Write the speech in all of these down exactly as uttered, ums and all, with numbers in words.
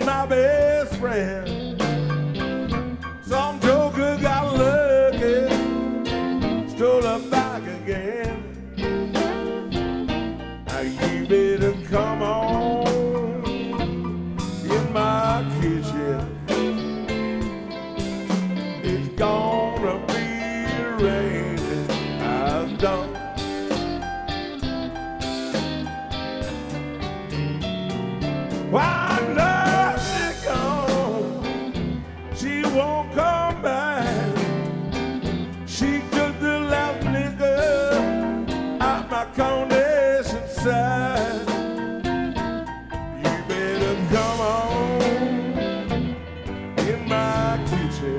my best friend. Some joker got lucky, stole her back again. Now you better come on in my kitchen. It's gonna be raining. I've done. Why love she gone? She won't come back. She took the last nigga out my condensation side. You better come on in my kitchen.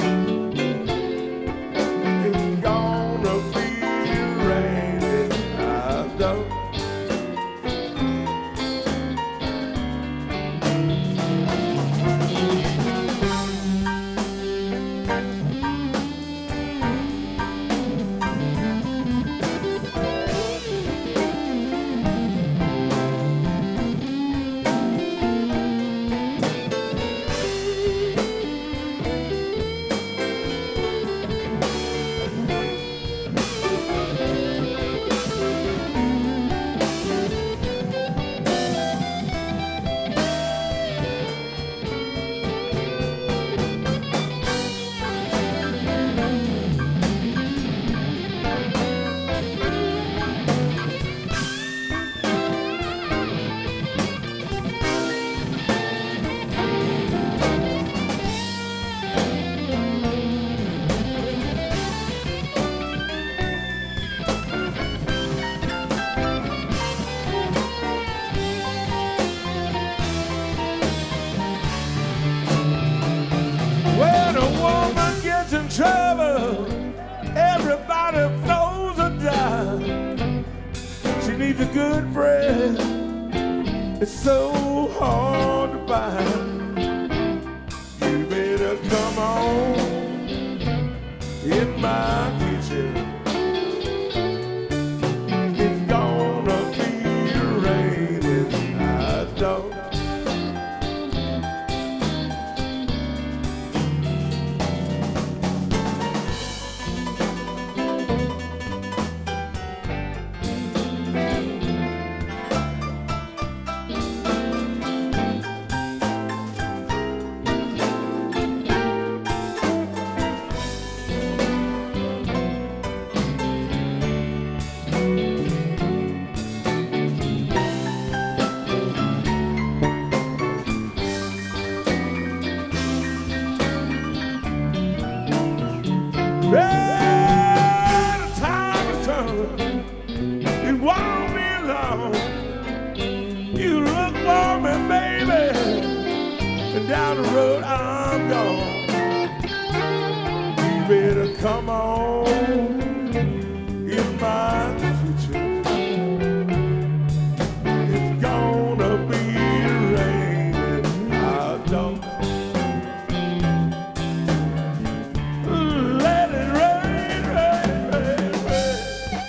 It's gonna be raining. I've done. When a woman gets in trouble, everybody throws her down. She needs a good friend. It's so hard to find. You better come on in my kitchen. It's gonna be raining. I don't. Well, the time is turning. It won't be long. You look for me, baby, and down the road I'm gone. You better come on in my kitchen. It's gonna be raining. I don't. Let it rain, rain, rain, rain.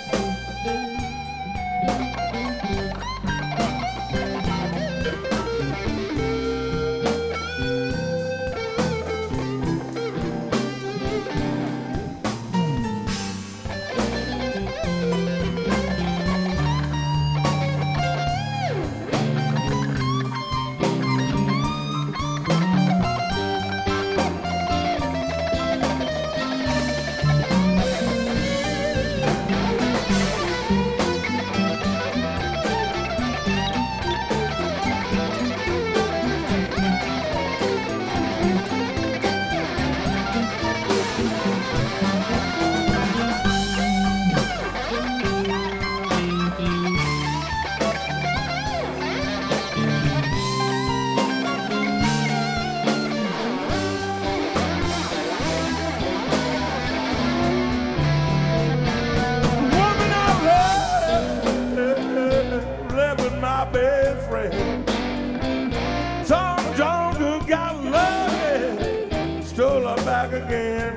back again.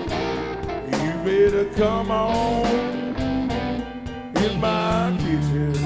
You better come on in my kitchen.